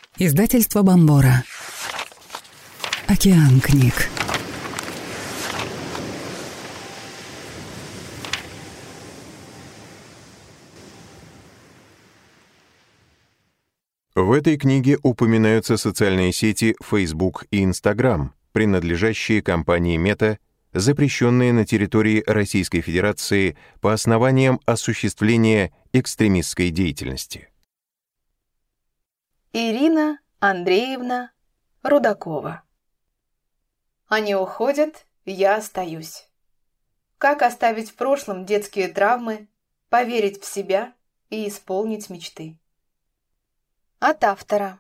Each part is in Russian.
Издательство Бомбора. Океан книг. В этой книге упоминаются социальные сети Facebook и Instagram, принадлежащие компании Meta, запрещенные на территории Российской Федерации по основаниям осуществления экстремистской деятельности. Ирина Андреевна Рудакова. Они уходят, я остаюсь. Как оставить в прошлом детские травмы, поверить в себя и исполнить мечты? От автора.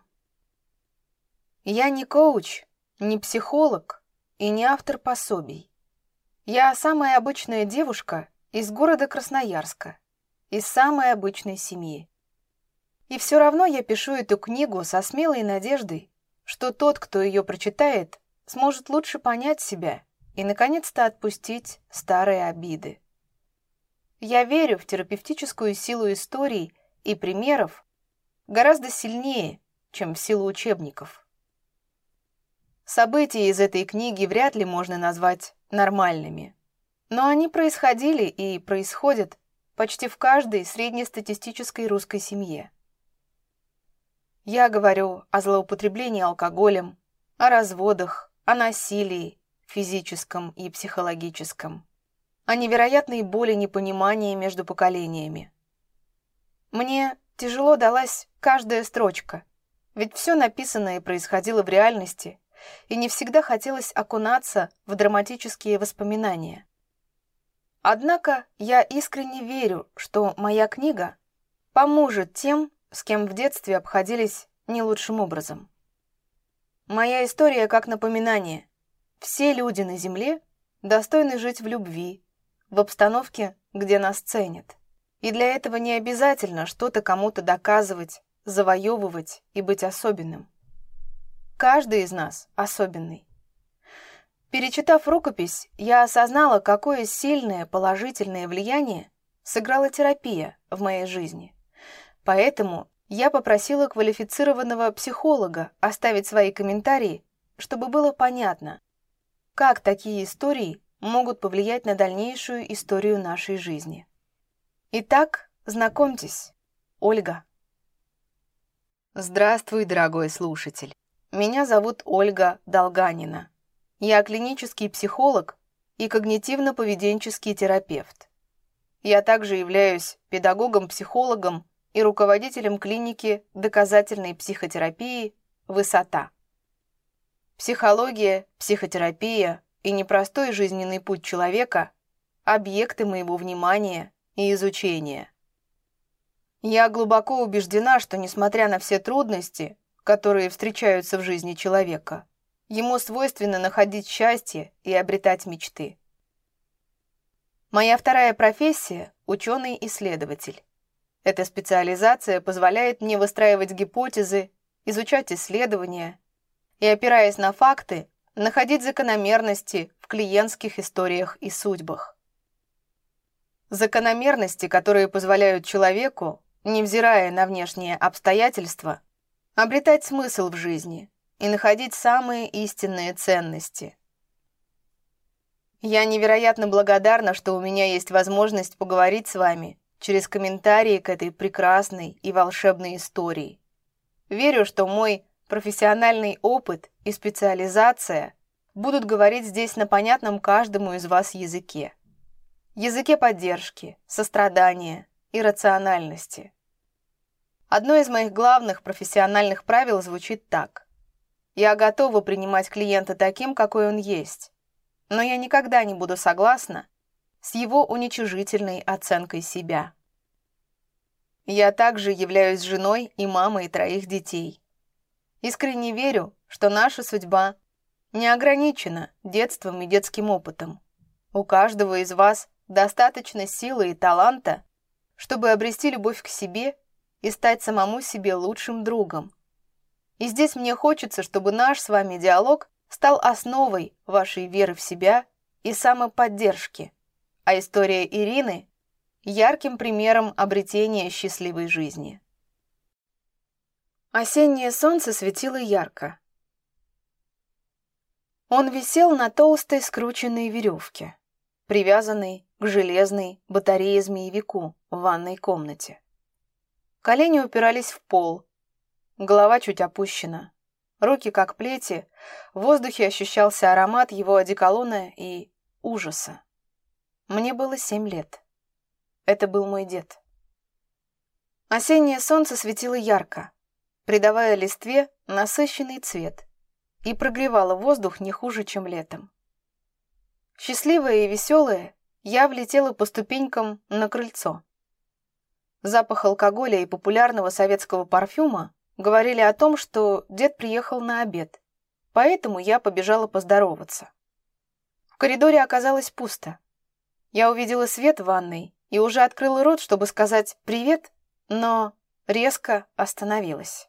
Я не коуч, не психолог и не автор пособий. Я самая обычная девушка из города Красноярска, из самой обычной семьи. И все равно я пишу эту книгу со смелой надеждой, что тот, кто ее прочитает, сможет лучше понять себя и, наконец-то, отпустить старые обиды. Я верю в терапевтическую силу историй и примеров гораздо сильнее, чем в силу учебников. События из этой книги вряд ли можно назвать нормальными, но они происходили и происходят почти в каждой среднестатистической русской семье. Я говорю о злоупотреблении алкоголем, о разводах, о насилии, физическом и психологическом, о невероятной боли непонимания между поколениями. Мне тяжело далась каждая строчка, ведь все написанное происходило в реальности, и не всегда хотелось окунаться в драматические воспоминания. Однако я искренне верю, что моя книга поможет тем, с кем в детстве обходились не лучшим образом. Моя история как напоминание. Все люди на земле достойны жить в любви, в обстановке, где нас ценят. И для этого не обязательно что-то кому-то доказывать, завоевывать и быть особенным. Каждый из нас особенный. Перечитав рукопись, я осознала, какое сильное положительное влияние сыграла терапия в моей жизни. Поэтому я попросила квалифицированного психолога оставить свои комментарии, чтобы было понятно, как такие истории могут повлиять на дальнейшую историю нашей жизни. Итак, знакомьтесь, Ольга. Здравствуй, дорогой слушатель. Меня зовут Ольга Долганина. Я клинический психолог и когнитивно-поведенческий терапевт. Я также являюсь педагогом-психологом и руководителем клиники доказательной психотерапии «Высота». Психология, психотерапия и непростой жизненный путь человека – объекты моего внимания и изучения. Я глубоко убеждена, что, несмотря на все трудности, которые встречаются в жизни человека, ему свойственно находить счастье и обретать мечты. Моя вторая профессия – ученый-исследователь. Эта специализация позволяет мне выстраивать гипотезы, изучать исследования и, опираясь на факты, находить закономерности в клиентских историях и судьбах. Закономерности, которые позволяют человеку, невзирая на внешние обстоятельства, обретать смысл в жизни и находить самые истинные ценности. Я невероятно благодарна, что у меня есть возможность поговорить с вами через комментарии к этой прекрасной и волшебной истории. Верю, что мой профессиональный опыт и специализация будут говорить здесь на понятном каждому из вас языке. Языке поддержки, сострадания и рациональности. Одно из моих главных профессиональных правил звучит так. Я готова принимать клиента таким, какой он есть, но я никогда не буду согласна с его уничижительной оценкой себя. Я также являюсь женой и мамой 3 детей. Искренне верю, что наша судьба не ограничена детством и детским опытом. У каждого из вас достаточно силы и таланта, чтобы обрести любовь к себе и стать самому себе лучшим другом. И здесь мне хочется, чтобы наш с вами диалог стал основой вашей веры в себя и самоподдержки, а история Ирины – ярким примером обретения счастливой жизни. Осеннее солнце светило ярко. Он висел на толстой скрученной веревке, привязанной к железной батарее змеевику в ванной комнате. Колени упирались в пол, голова чуть опущена, руки как плети, в воздухе ощущался аромат его одеколона и ужаса. Мне было 7 лет. Это был мой дед. Осеннее солнце светило ярко, придавая листве насыщенный цвет, и прогревало воздух не хуже, чем летом. Счастливая и веселая, я влетела по ступенькам на крыльцо. Запах алкоголя и популярного советского парфюма говорили о том, что дед приехал на обед, поэтому я побежала поздороваться. В коридоре оказалось пусто. Я увидела свет в ванной и уже открыла рот, чтобы сказать «привет», но резко остановилась.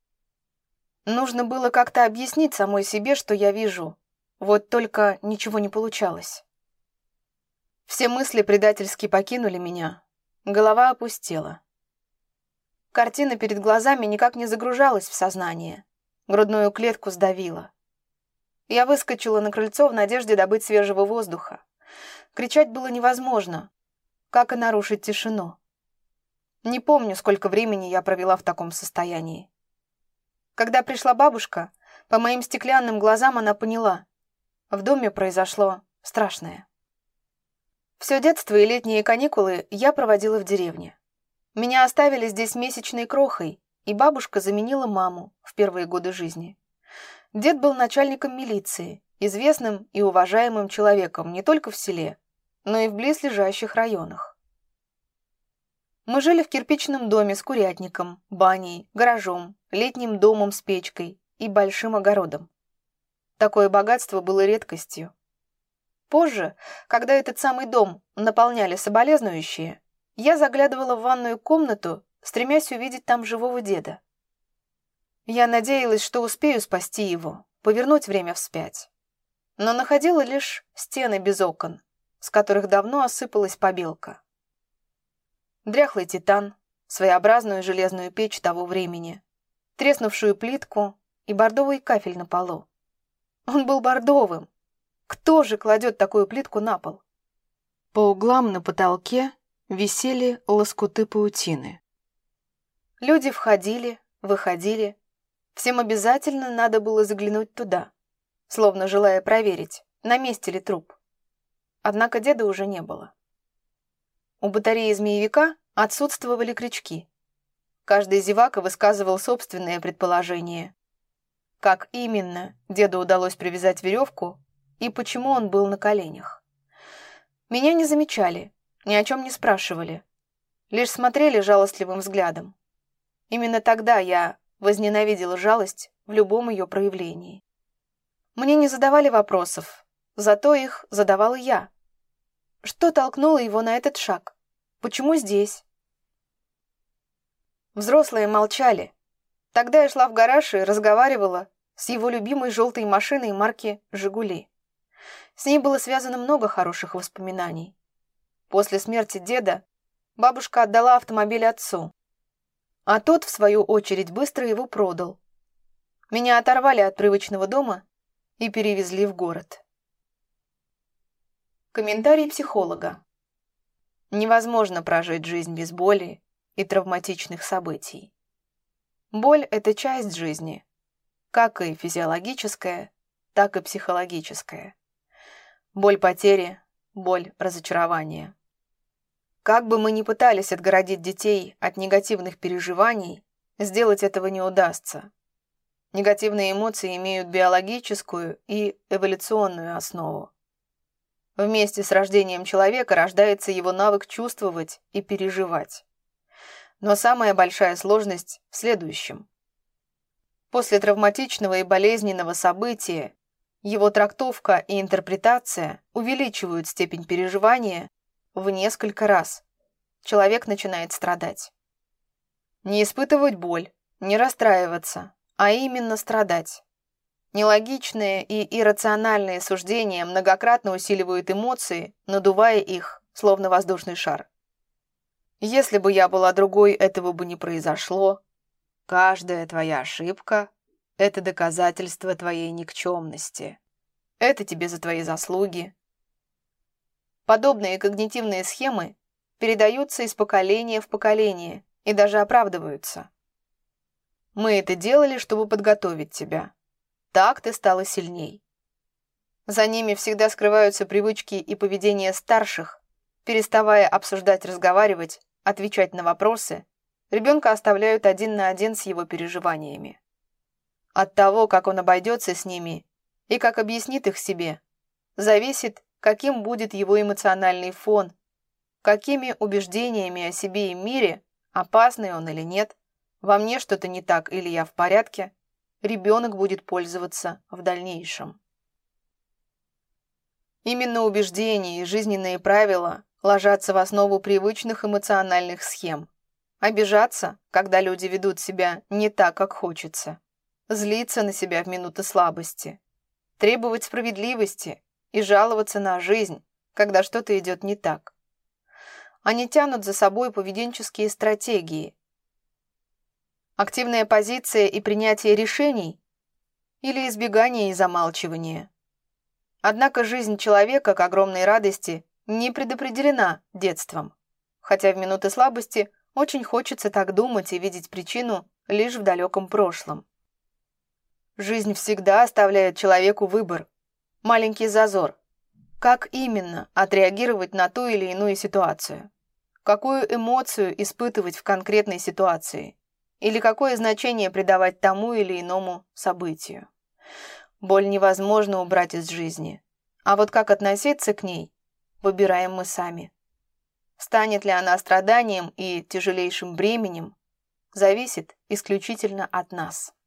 Нужно было как-то объяснить самой себе, что я вижу, вот только ничего не получалось. Все мысли предательски покинули меня, голова опустела. Картина перед глазами никак не загружалась в сознание, грудную клетку сдавило. Я выскочила на крыльцо в надежде добыть свежего воздуха. Кричать было невозможно, как и нарушить тишину. Не помню, сколько времени я провела в таком состоянии. Когда пришла бабушка, по моим стеклянным глазам она поняла. В доме произошло страшное. Все детство и летние каникулы я проводила в деревне. Меня оставили здесь месячной крохой, и бабушка заменила маму в первые годы жизни. Дед был начальником милиции, известным и уважаемым человеком не только в селе, но и в близлежащих районах. Мы жили в кирпичном доме с курятником, баней, гаражом, летним домом с печкой и большим огородом. Такое богатство было редкостью. Позже, когда этот самый дом наполняли соболезнующие, я заглядывала в ванную комнату, стремясь увидеть там живого деда. Я надеялась, что успею спасти его, повернуть время вспять. Но находила лишь стены без окон, с которых давно осыпалась побелка. Дряхлый титан, своеобразную железную печь того времени, треснувшую плитку и бордовый кафель на полу. Он был бордовым. Кто же кладет такую плитку на пол? По углам на потолке висели лоскуты паутины. Люди входили, выходили. Всем обязательно надо было заглянуть туда, словно желая проверить, на месте ли труп. Однако деда уже не было. У батареи змеевика отсутствовали крючки. Каждый зевака высказывал собственное предположение. Как именно деду удалось привязать веревку и почему он был на коленях. Меня не замечали, ни о чем не спрашивали. Лишь смотрели жалостливым взглядом. Именно тогда я возненавидела жалость в любом ее проявлении. Мне не задавали вопросов, зато их задавала я. Что толкнуло его на этот шаг? Почему здесь? Взрослые молчали. Тогда я шла в гараж и разговаривала с его любимой желтой машиной марки «Жигули». С ней было связано много хороших воспоминаний. После смерти деда бабушка отдала автомобиль отцу, а тот, в свою очередь, быстро его продал. Меня оторвали от привычного дома и перевезли в город. Комментарий психолога. Невозможно прожить жизнь без боли и травматичных событий. Боль – это часть жизни, как и физиологическая, так и психологическая. Боль потери, боль разочарования. Как бы мы ни пытались отгородить детей от негативных переживаний, сделать этого не удастся. Негативные эмоции имеют биологическую и эволюционную основу. Вместе с рождением человека рождается его навык чувствовать и переживать. Но самая большая сложность в следующем. После травматичного и болезненного события его трактовка и интерпретация увеличивают степень переживания в несколько раз. Человек начинает страдать. Не испытывать боль, не расстраиваться, а именно страдать. Нелогичные и иррациональные суждения многократно усиливают эмоции, надувая их, словно воздушный шар. Если бы я была другой, этого бы не произошло. Каждая твоя ошибка – это доказательство твоей никчемности. Это тебе за твои заслуги. Подобные когнитивные схемы передаются из поколения в поколение и даже оправдываются. Мы это делали, чтобы подготовить тебя. Так ты стала сильней. За ними всегда скрываются привычки и поведение старших. Переставая обсуждать, разговаривать, отвечать на вопросы, ребенка оставляют один на один с его переживаниями. От того, как он обойдется с ними и как объяснит их себе, зависит, каким будет его эмоциональный фон, какими убеждениями о себе и мире, опасный он или нет, во мне что-то не так или я в порядке, ребенок будет пользоваться в дальнейшем. Именно убеждения и жизненные правила ложатся в основу привычных эмоциональных схем. Обижаться, когда люди ведут себя не так, как хочется. Злиться на себя в минуты слабости. Требовать справедливости и жаловаться на жизнь, когда что-то идет не так. Они тянут за собой поведенческие стратегии. Активная позиция и принятие решений или избегание и замалчивание. Однако жизнь человека к огромной радости не предопределена детством, хотя в минуты слабости очень хочется так думать и видеть причину лишь в далеком прошлом. Жизнь всегда оставляет человеку выбор, маленький зазор, как именно отреагировать на ту или иную ситуацию, какую эмоцию испытывать в конкретной ситуации или какое значение придавать тому или иному событию. Боль невозможно убрать из жизни, а вот как относиться к ней, выбираем мы сами. Станет ли она страданием и тяжелейшим бременем, зависит исключительно от нас.